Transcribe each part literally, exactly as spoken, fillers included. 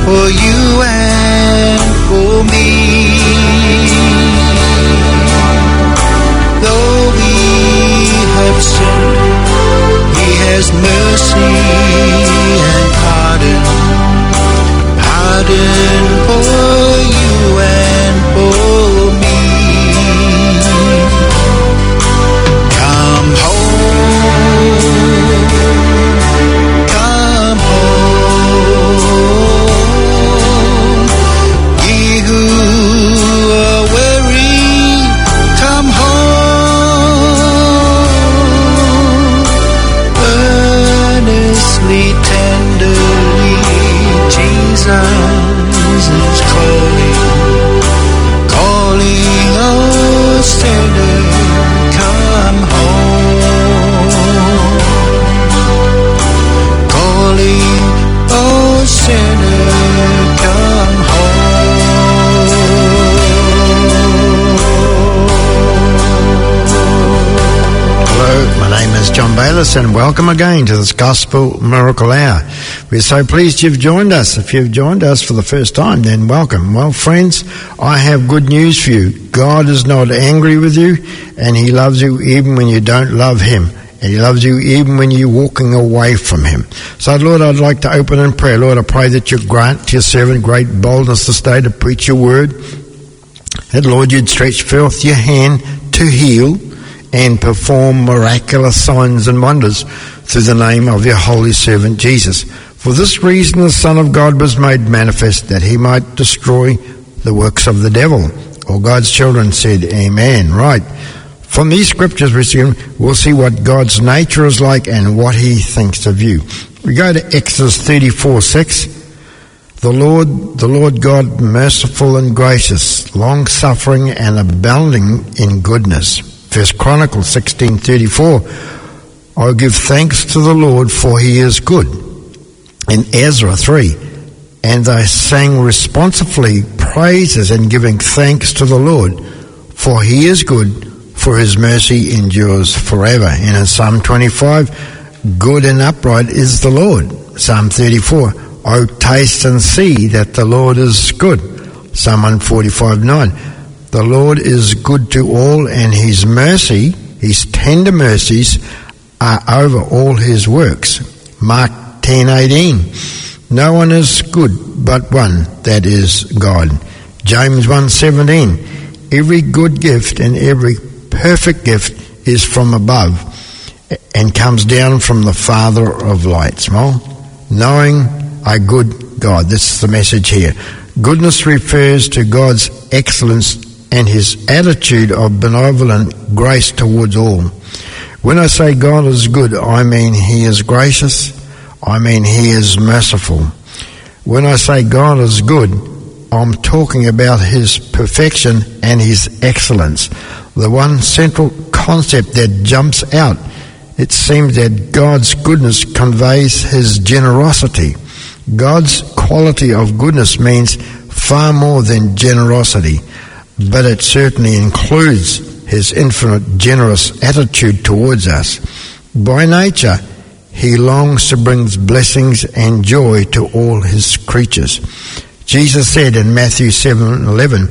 for you and for me. Though we have sinned, He has mercy and pardon, pardon for you and for me. Come home, come home, ye who are weary, come home, earnestly, tenderly, Jesus is calling, calling us sinner, come home, calling us sinner, come home. Hello, my name is John Bayliss and welcome again to this Gospel Miracle Hour. We're so pleased you've joined us. If you've joined us for the first time, then welcome. Well, friends, I have good news for you. God is not angry with you, and He loves you even when you don't love Him. And He loves you even when you're walking away from Him. So, Lord, I'd like to open in prayer. Lord, I pray that you grant to your servant great boldness this day to preach your word. That, Lord, you'd stretch forth your hand to heal and perform miraculous signs and wonders through the name of your holy servant Jesus. For this reason the Son of God was made manifest, that He might destroy the works of the devil. All God's children said, Amen. Right. From these scriptures we see, we'll see what God's nature is like and what He thinks of you. We go to Exodus thirty-four six. The Lord, the Lord God, merciful and gracious, long-suffering and abounding in goodness. First Chronicles sixteen thirty-four. I give thanks to the Lord, for He is good. In Ezra three. And they sang responsively praises and giving thanks to the Lord, for He is good, for His mercy endures forever. And in Psalm twenty-five, good and upright is the Lord. Psalm thirty-four, O taste and see that the Lord is good. Psalm one forty-five nine, the Lord is good to all, and His mercy, His tender mercies, are over all His works. Mark ten eighteen, no one is good but one, that is God. James one seventeen, every good gift and every perfect gift is from above and comes down from the Father of lights. Well, knowing a good God. This is the message here. Goodness refers to God's excellence and His attitude of benevolent grace towards all. When I say God is good, I mean He is gracious. I mean He is merciful. When I say God is good, I'm talking about His perfection and His excellence. The one central concept that jumps out, it seems that God's goodness conveys His generosity. God's quality of goodness means far more than generosity, but it certainly includes His infinite generous attitude towards us. By nature, He longs to bring blessings and joy to all His creatures. Jesus said in Matthew seven eleven,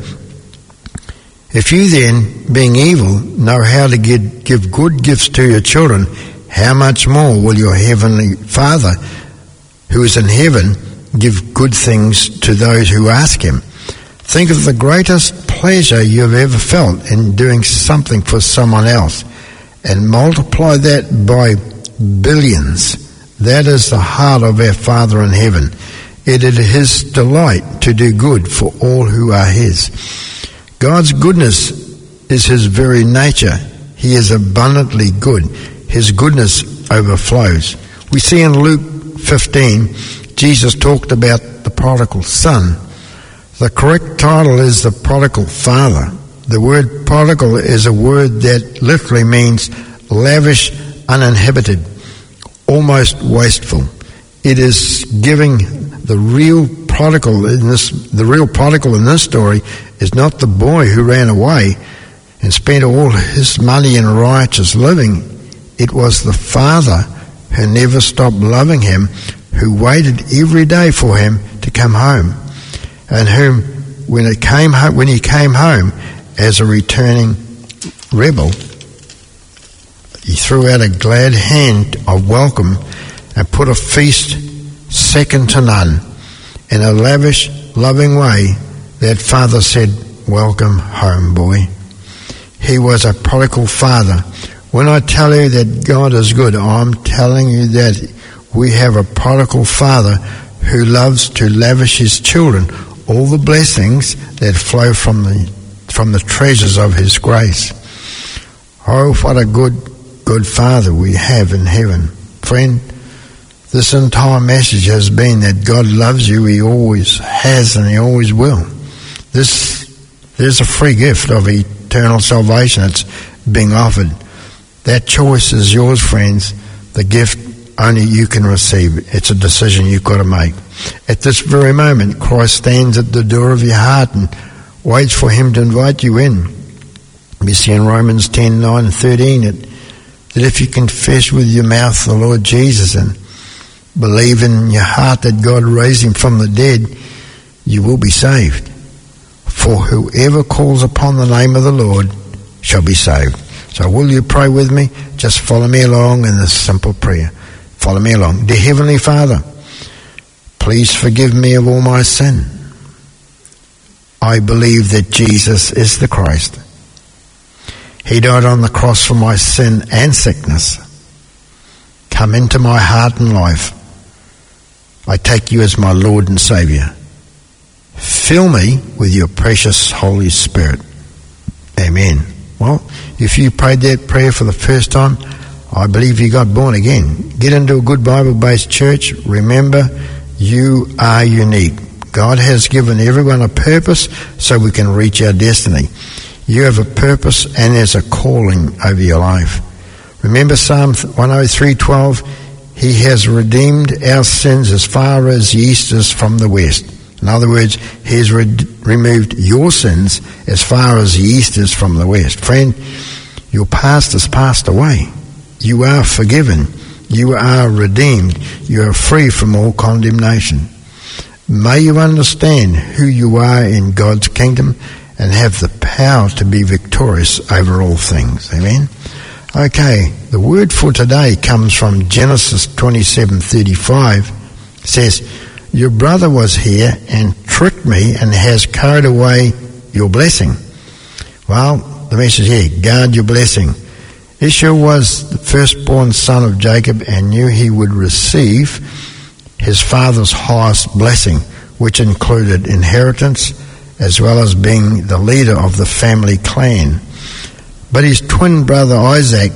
if you then, being evil, know how to give, give good gifts to your children, how much more will your heavenly Father, who is in heaven, give good things to those who ask Him? Think of the greatest pleasure you've ever felt in doing something for someone else, and multiply that by billions. That is the heart of our Father in heaven. It is His delight to do good for all who are His. God's goodness is His very nature. He is abundantly good. His goodness overflows. We see in Luke fifteen, Jesus talked about the prodigal son. The correct title is the prodigal father. The word prodigal is a word that literally means lavish, uninhibited, almost wasteful. It is giving the real prodigal in this, the real prodigal in this story is not the boy who ran away and spent all his money in riotous living. It was the father who never stopped loving him, who waited every day for him to come home, and whom, when it came home, when he came home as a returning rebel, he threw out a glad hand of welcome and put a feast second to none. In a lavish, loving way, that father said, "Welcome home, boy." He was a prodigal father. When I tell you that God is good, I'm telling you that we have a prodigal father who loves to lavish his children all the blessings that flow from the from the treasures of his grace. Oh, what a good, good father we have in heaven. Friend, this entire message has been that God loves you. He always has and he always will. This, there's a free gift of eternal salvation that's being offered. That choice is yours, friends. The gift only you can receive. It's a decision you've got to make. At this very moment, Christ stands at the door of your heart and waits for him to invite you in. We see in Romans ten, nine and thirteen that, that if you confess with your mouth the Lord Jesus and believe in your heart that God raised him from the dead, you will be saved. For whoever calls upon the name of the Lord shall be saved. So will you pray with me? Just follow me along in this simple prayer. Follow me along. Dear Heavenly Father, please forgive me of all my sin. I believe that Jesus is the Christ. He died on the cross for my sin and sickness. Come into my heart and life. I take you as my Lord and Saviour. Fill me with your precious Holy Spirit. Amen. Well, if you prayed that prayer for the first time, I believe you got born again. Get into a good Bible-based church. Remember, you are unique. God has given everyone a purpose so we can reach our destiny. You have a purpose and there's a calling over your life. Remember Psalm one oh three twelve, he has redeemed our sins as far as the east is from the west. In other words, he has re- removed your sins as far as the east is from the west. Friend, your past has passed away. You are forgiven. You are redeemed. You are free from all condemnation. May you understand who you are in God's kingdom and have the power to be victorious over all things. Amen? Okay, the word for today comes from Genesis twenty-seven thirty-five. It says, your brother was here and tricked me and has carried away your blessing. Well, the message here, guard your blessing. Esau was the firstborn son of Jacob and knew he would receive his father's highest blessing, which included inheritance as well as being the leader of the family clan. But his twin brother Isaac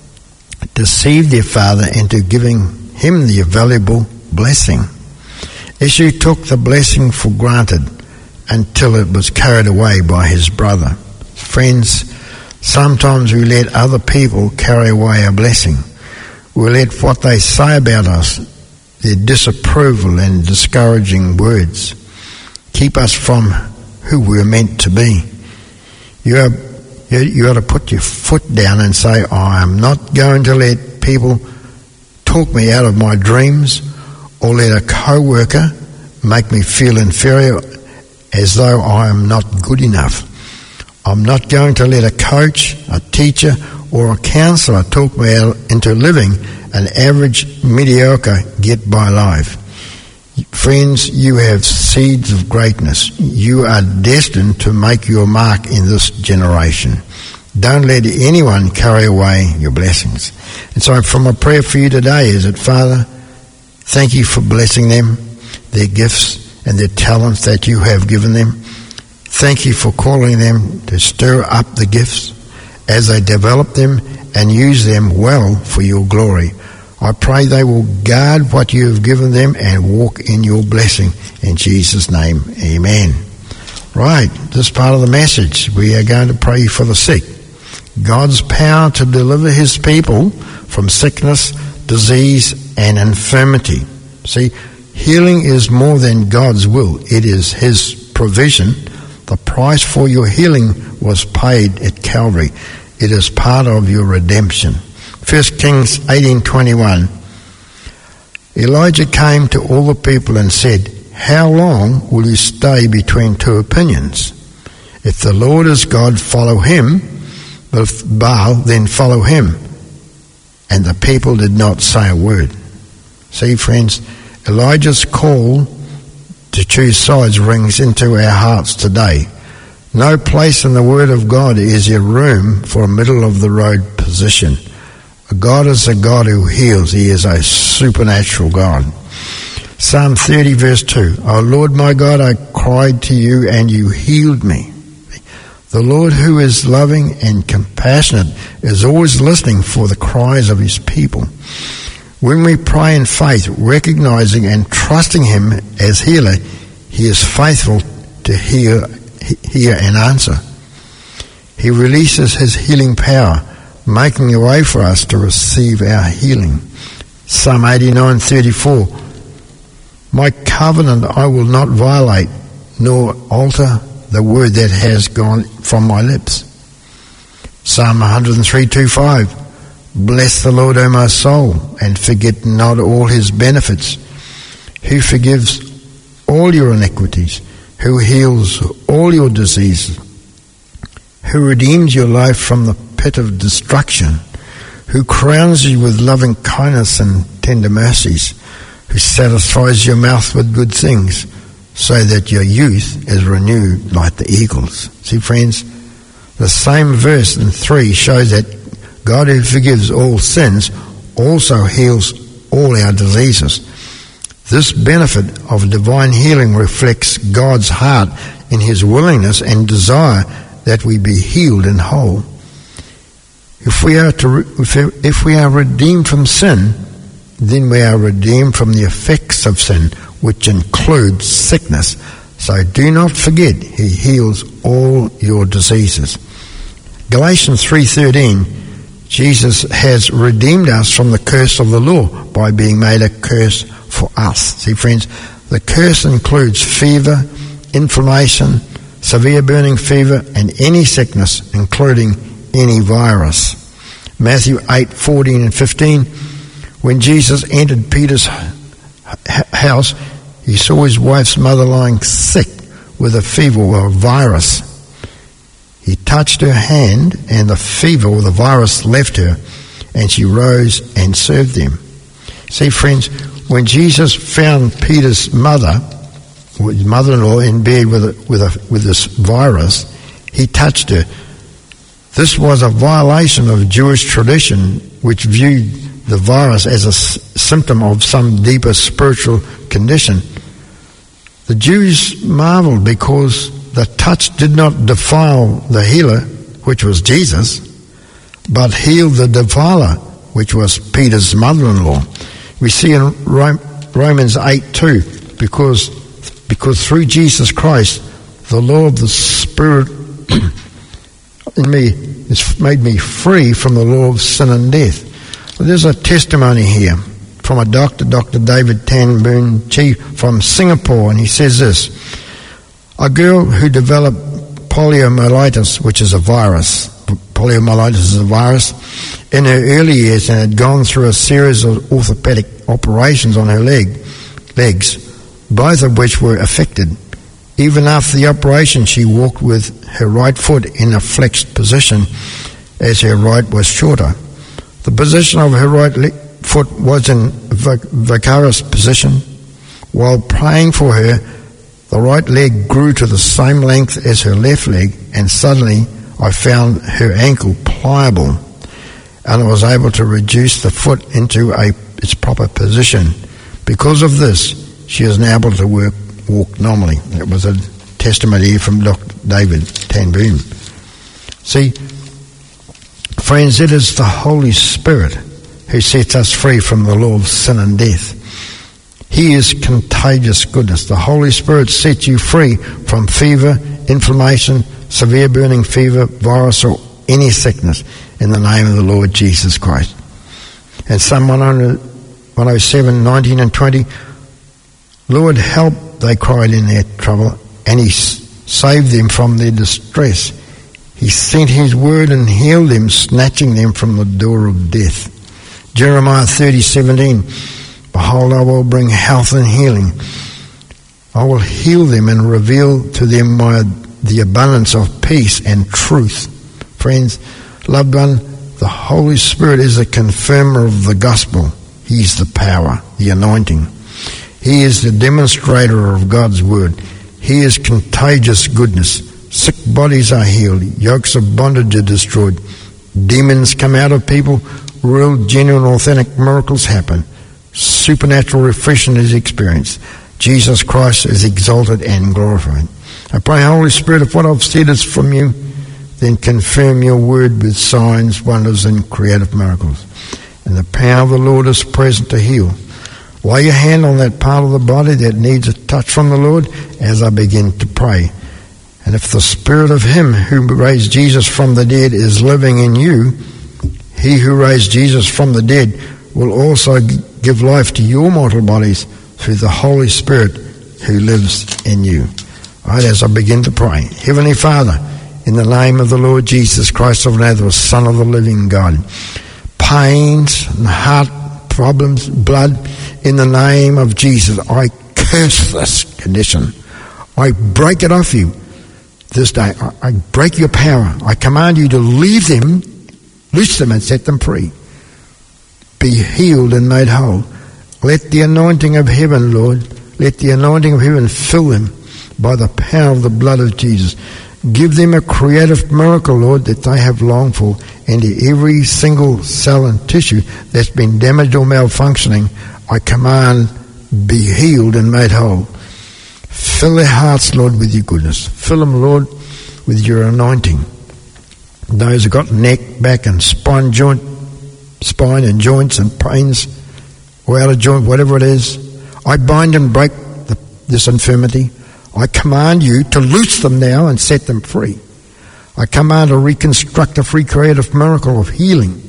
deceived their father into giving him the valuable blessing. Esau took the blessing for granted until it was carried away by his brother. Friends, sometimes we let other people carry away our blessing. We let what they say about us, their disapproval and discouraging words, keep us from who we're meant to be. You are, you, you got to put your foot down and say, I am not going to let people talk me out of my dreams or let a co-worker make me feel inferior as though I am not good enough. I'm not going to let a coach, a teacher or a counsellor talk me out into living an average, mediocre, get-by life. Friends, you have seeds of greatness. You are destined to make your mark in this generation. Don't let anyone carry away your blessings. And so from a prayer for you today is that, Father, thank you for blessing them, their gifts and their talents that you have given them. Thank you for calling them to stir up the gifts as they develop them and use them well for your glory. I pray they will guard what you have given them and walk in your blessing. In Jesus' name, amen. Right, this part of the message, we are going to pray for the sick. God's power to deliver his people from sickness, disease, and infirmity. See, healing is more than God's will. It is his provision. The price for your healing was paid at Calvary. It is part of your redemption. First Kings eighteen twenty-one. Elijah came to all the people and said, how long will you stay between two opinions? If the Lord is God, follow him. But if Baal, then follow him. And the people did not say a word. See, friends, Elijah's call to choose sides rings into our hearts today. No place in the Word of God is there room for a middle-of-the-road position. God is a God who heals. He is a supernatural God. Psalm thirty, verse two. O Lord my God, I cried to you and you healed me. The Lord, who is loving and compassionate, is always listening for the cries of his people. When we pray in faith, recognizing and trusting him as healer, he is faithful to hear, hear and answer. He releases his healing power, making a way for us to receive our healing. Psalm eighty-nine, thirty-four. My covenant I will not violate, nor alter the word that has gone from my lips. Psalm one oh three, two, five. Bless the Lord, O my soul, and forget not all his benefits, who forgives all your iniquities, who heals all your diseases, who redeems your life from the pit of destruction, who crowns you with loving kindness and tender mercies, who satisfies your mouth with good things, so that your youth is renewed like the eagles. See, friends, the same verse in three shows that God, who forgives all sins, also heals all our diseases. This benefit of divine healing reflects God's heart in his willingness and desire that we be healed and whole. If we are to, if we are redeemed from sin, then we are redeemed from the effects of sin, which includes sickness. So do not forget, he heals all your diseases. Galatians three thirteen. Jesus has redeemed us from the curse of the law by being made a curse for us. See, friends, the curse includes fever, inflammation, severe burning fever, and any sickness, including any virus. Matthew eight, fourteen and fifteen. When Jesus entered Peter's house, he saw his wife's mother lying sick with a fever or a virus. He touched her hand, and the fever or the virus left her, and she rose and served them. See, friends, when Jesus found Peter's mother, or his mother-in-law, in bed with a, with a, with this virus, he touched her. This was a violation of Jewish tradition, which viewed the virus as a s- symptom of some deeper spiritual condition. The Jews marveled because the touch did not defile the healer, which was Jesus, but healed the defiler, which was Peter's mother-in-law. We see in Romans eight two, because, because through Jesus Christ, the law of the Spirit in me has made me free from the law of sin and death. There's a testimony here from a doctor, Doctor David Tan Boon Chi from Singapore, and he says this: a girl who developed poliomyelitis, which is a virus, poliomyelitis is a virus, in her early years and had gone through a series of orthopedic operations on her leg, legs, both of which were affected. Even after the operation, she walked with her right foot in a flexed position as her right was shorter. The position of her right le- foot was in vac- vicarious position. While praying for her, the right leg grew to the same length as her left leg, and suddenly I found her ankle pliable, and I was able to reduce the foot into a, its proper position. Because of this, she is now able to work, walk normally. That was a testimony from Doctor David Tan Boon. See, friends, it is the Holy Spirit who sets us free from the law of sin and death. He is contagious goodness. The Holy Spirit sets you free from fever, inflammation, severe burning fever, virus, or any sickness in the name of the Lord Jesus Christ. And Psalm one oh seven, nineteen and twenty, Lord, help, they cried in their trouble, and he saved them from their distress. He sent his word and healed them, snatching them from the door of death. Jeremiah thirty, seventeen, behold, I will bring health and healing. I will heal them and reveal to them my, the abundance of peace and truth. Friends, loved one, the Holy Spirit is a confirmer of the gospel. He is the power, the anointing. He is the demonstrator of God's word. He is contagious goodness. Sick bodies are healed. Yokes of bondage are destroyed. Demons come out of people. Real, genuine, authentic miracles happen. Supernatural refreshing is experienced. Jesus Christ is exalted and glorified. I pray, Holy Spirit, if what I've said is from you, then confirm your word with signs, wonders, and creative miracles. And the power of the Lord is present to heal. Lay your hand on that part of the body that needs a touch from the Lord as I begin to pray. And if the Spirit of Him who raised Jesus from the dead is living in you, He who raised Jesus from the dead will also give life to your mortal bodies through the Holy Spirit who lives in you. All right, as I begin to pray. Heavenly Father, in the name of the Lord Jesus Christ of Nazareth, Son of the living God, pains and heart problems, blood, in the name of Jesus, I curse this condition. I break it off you this day. I, I break your power. I command you to leave them, loose them and set them free. Be healed and made whole. Let the anointing of heaven, Lord, let the anointing of heaven fill them by the power of the blood of Jesus. Give them a creative miracle, Lord, that they have longed for into every single cell and tissue that's been damaged or malfunctioning. I command, be healed and made whole. Fill their hearts, Lord, with your goodness. Fill them, Lord, with your anointing. Those who've got neck, back and spine joint, spine and joints and pains, or out of joint, whatever it is, I bind and break the, this infirmity. I command you to loose them now and set them free. I command a reconstructive, recreative miracle of healing.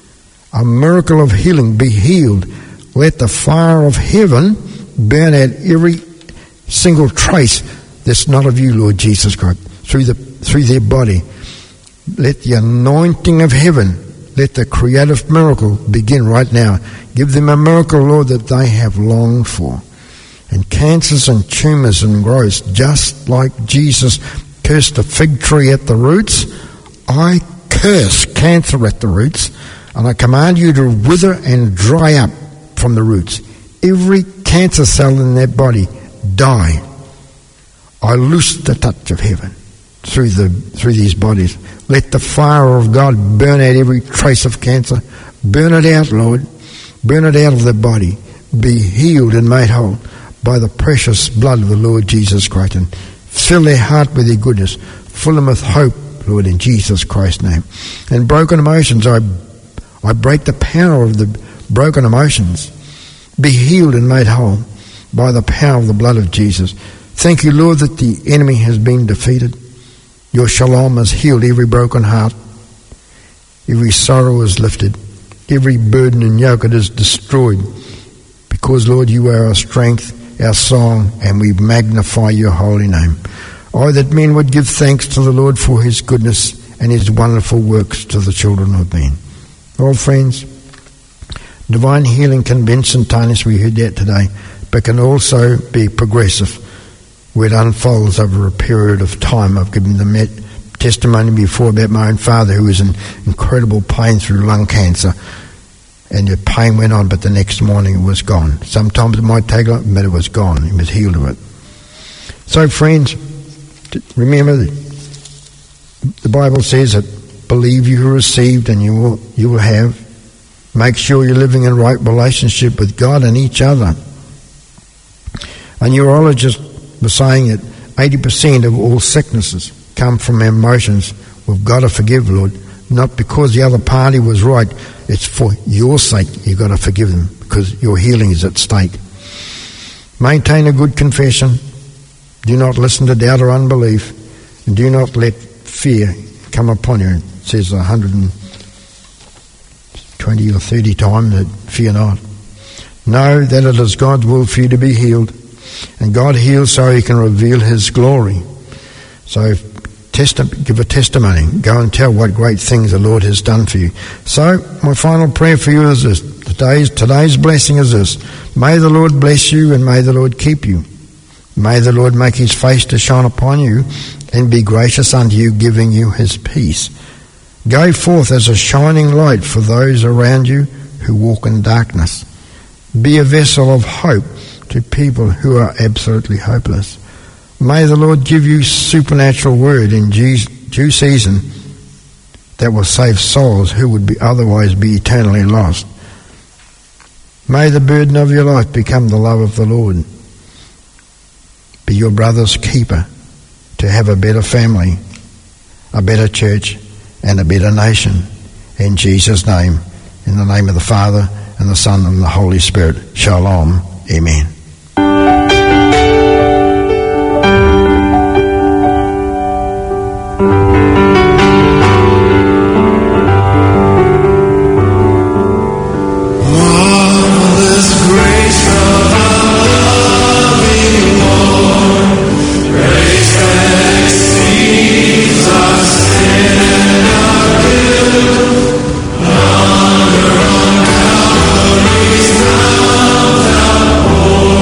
A miracle of healing. Be healed. Let the fire of heaven burn out every single trace that's not of you, Lord Jesus Christ, through the through their body. Let the anointing of heaven, let the creative miracle begin right now. Give them a miracle, Lord, that they have longed for. And cancers and tumours and growths, just like Jesus cursed the fig tree at the roots, I curse cancer at the roots, and I command you to wither and dry up from the roots. Every cancer cell in their body, die. I loose the touch of heaven through the through these bodies. Let the fire of God burn out every trace of cancer. Burn it out, Lord. Burn it out of the body. Be healed and made whole by the precious blood of the Lord Jesus Christ. And fill their heart with your goodness. Fill them with hope, Lord, in Jesus Christ's name. And broken emotions, I I break the power of the broken emotions. Be healed and made whole by the power of the blood of Jesus. Thank you, Lord, that the enemy has been defeated. Your shalom has healed every broken heart. Every sorrow is lifted. Every burden and yoke it is destroyed. Because, Lord, you are our strength, our song, and we magnify your holy name. Oh, that men would give thanks to the Lord for his goodness and his wonderful works to the children of men. Oh, friends, divine healing can be instantaneous, we heard that today, but can also be progressive, where it unfolds over a period of time. I've given the testimony before about my own father who was in incredible pain through lung cancer, and the pain went on, but the next morning it was gone. Sometimes it might take long, but it was gone. He was healed of it. So, friends, remember that the Bible says that believe you received and you will you will have. Make sure you're living in right relationship with God and each other. A neurologist was saying that eighty percent of all sicknesses come from emotions. We've got to forgive, Lord, not because the other party was right. It's for your sake you've got to forgive them, because your healing is at stake. Maintain a good confession. Do not listen to doubt or unbelief, and do not let fear come upon you. It says a hundred and twenty or thirty times that fear not. Know that it is God's will for you to be healed, and God heals so he can reveal his glory. So testi- give a testimony. Go and tell what great things the Lord has done for you. So my final prayer for you is this. Today's, today's blessing is this. May the Lord bless you and may the Lord keep you. May the Lord make his face to shine upon you and be gracious unto you, giving you his peace. Go forth as a shining light for those around you who walk in darkness. Be a vessel of hope to people who are absolutely hopeless. May the Lord give you supernatural word in due season that will save souls who would be otherwise be eternally lost. May the burden of your life become the love of the Lord. Be your brother's keeper to have a better family, a better church, and a better nation. In Jesus' name, in the name of the Father, and the Son, and the Holy Spirit. Shalom. Amen. Oh